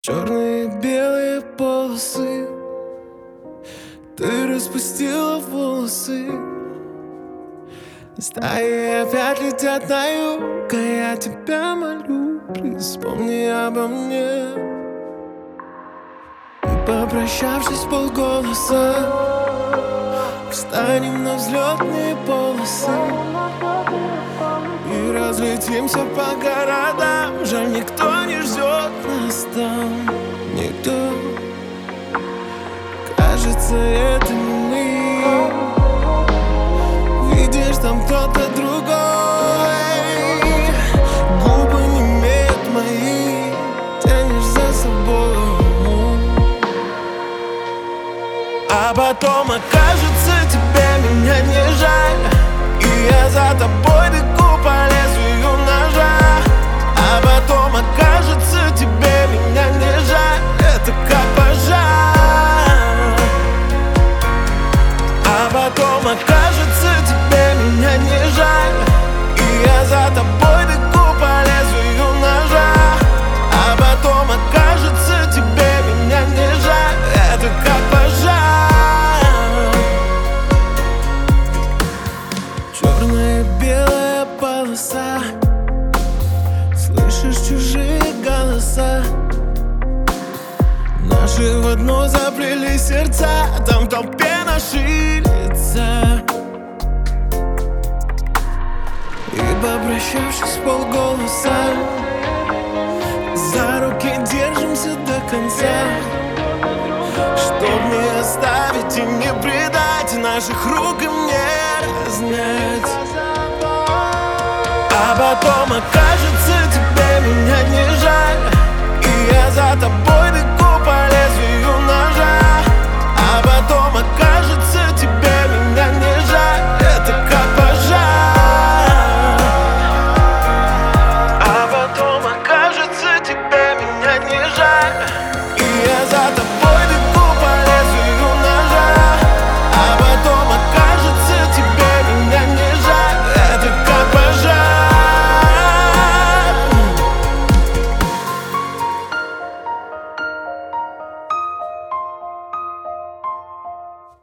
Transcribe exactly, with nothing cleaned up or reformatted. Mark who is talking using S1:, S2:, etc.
S1: Черные и белые полосы, ты распустила волосы. Стаи опять летят на юг, а я тебя молю, вспомни обо мне. И попрощавшись полголоса, встанем на взлетные полосы и разлетимся по городам. Жаль, никто не ждет нас там, никто. Кажется, это не мы. Видишь, там кто-то другой. Губы не имеют мои, тянешь за собой. А потом окажется, тебе меня не жаль, и я за тобой бегу по лезвию ножа. А потом окажется, тебе меня не жаль, это как пожар. А потом окажется, тебе меня не жаль, и я за тобой бегу по лезвию ножа. А потом окажется, тебе меня не жаль, это как пожар. Черная и белая полоса, слышишь чужие голоса. Наши в одно заплели сердца, там в толпе наши лица. И попрощавшись полголоса, за руки держимся до конца, чтоб не оставить и не предать, наших рук им не разнять. А потом окажется, тебе меня не жаль, и я за тобой